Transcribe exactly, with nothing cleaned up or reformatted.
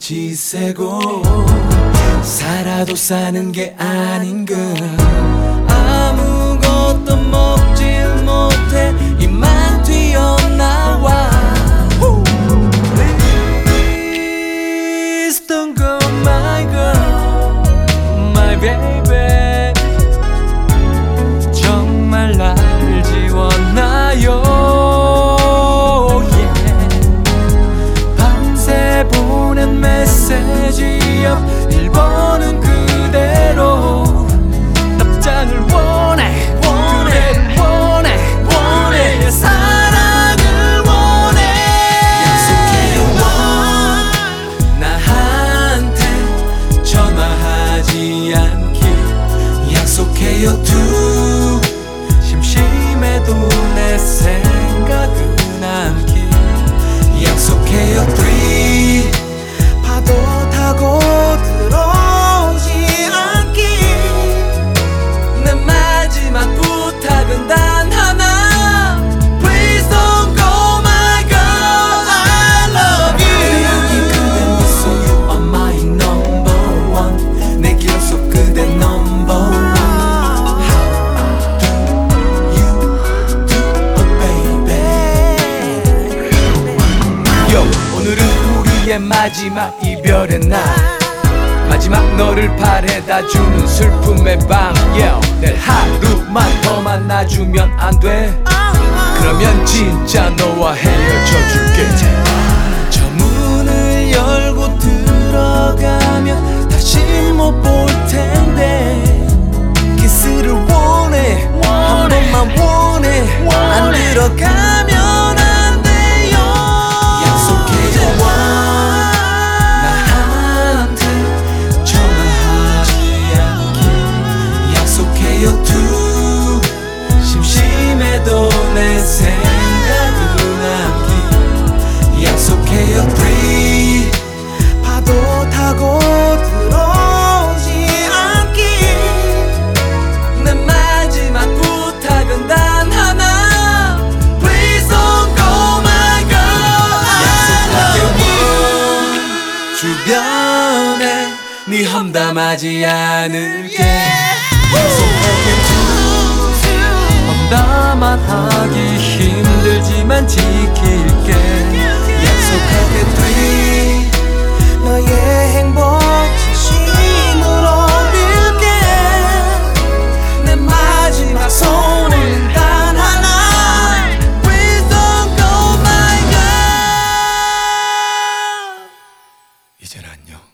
지새고 살아도 사는 게 아닌가. 아무것도 먹지 못해 입만 튀어나와. Please don't go my girl, my baby. 정말 날 지웠나요? 보낸 메시지 옆 일 번은 그대로 답장을 원해 원해 원해 원해 사랑을 원해. 약속해요 나한테 전화하지 않기. 약속해요 두 심심해도 내 생각은 않기. 약속해요 three 파도 타고 들어오지 않기. 내 마지막 부탁은 단 하나. Please don't go my girl, I love you. 그대 미소 you are my number one. 내 기억 속 그대 number one. How do you do baby. Yo, 오늘은 우리의 마지막 이별의 날. 마지막 너를 바래다 주는 슬픔의 밤. yeah. 내 하루만 더 만나주면 안 돼? 그러면 진짜 너와 헤어져 줄게. 저 문을 열고 들어가면 다시 못 볼 텐데. 키스를 원해 한 번만 원해. 안 들어가면 안 돼요. 약속해요 나한테 전화하지 않기. 약속해요 두 심심해도 내 생각은 않기. 약속해요 three 파도 타고 들어오지 않기. 내 마지막 부탁은 단 하나. Please don't go my girl. 약속할게요 주변에 네 험담하지 않을게. 약속할게 험담만 하기 힘들지만 지킬게. 약속할게 three 너의 행복 진심으로 빌게. 내 마지막 손은 단 하나. Please don't go my girl. 이젠 안녕.